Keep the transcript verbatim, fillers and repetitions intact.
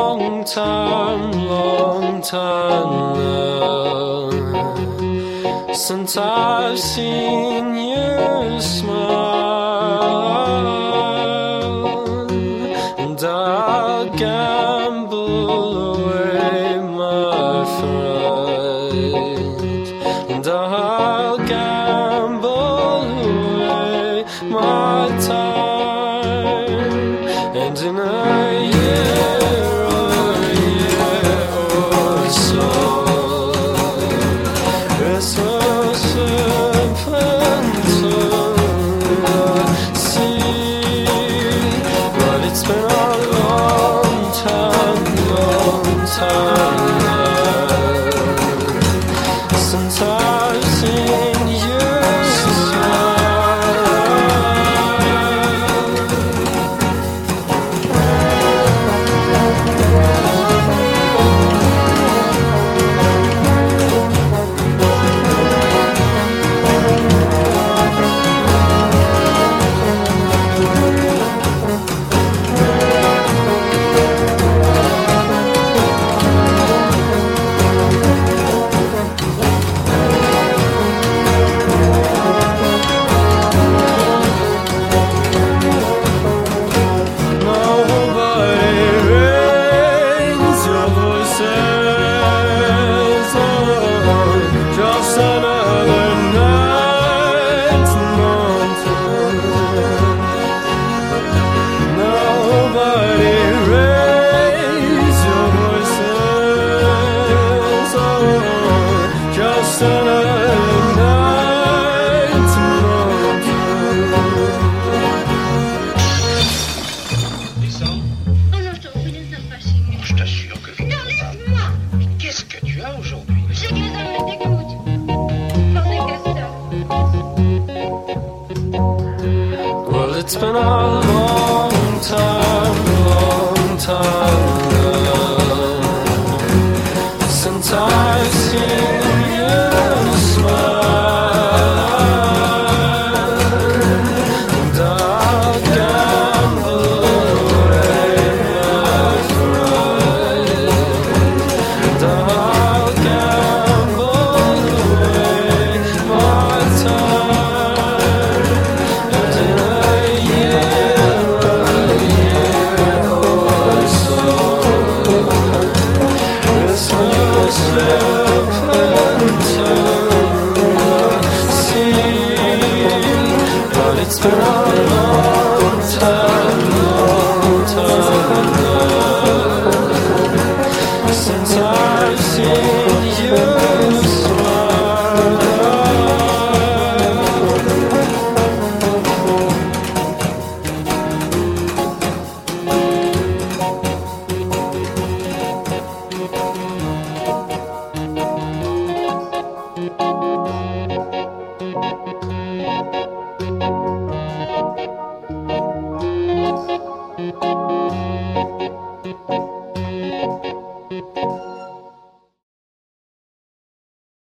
long time, long time now since I've seen you smile, and I'll gamble away my fright, and I'll gamble away my time, and in a year or a year or so, it's so simple to see, but it's been a long time, long time now since I've seen you It's been a long time, long time now since I've seen you smile, and I'll gamble away my fright, and I'll gamble away my time, and in a it's been a long time, long time now since I've seen you smile.